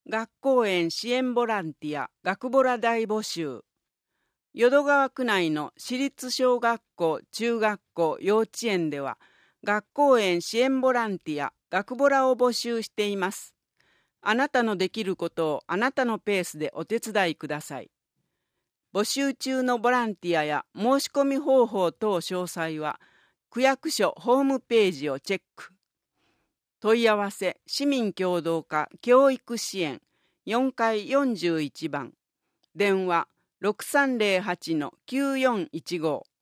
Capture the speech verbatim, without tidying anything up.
学校園支援ボランティア学ボラ大募集。淀川区内の私立小学校、中学校、幼稚園では学校園支援ボランティア学ボラを募集しています。あなたのできることをあなたのペースでお手伝いください。募集中のボランティアや申し込み方法等詳細は区役所ホームページをチェック。問い合わせ市民協働課教育支援よんかいよんじゅういちばん、電話 ろくさんぜろはちのきゅうよんいちご。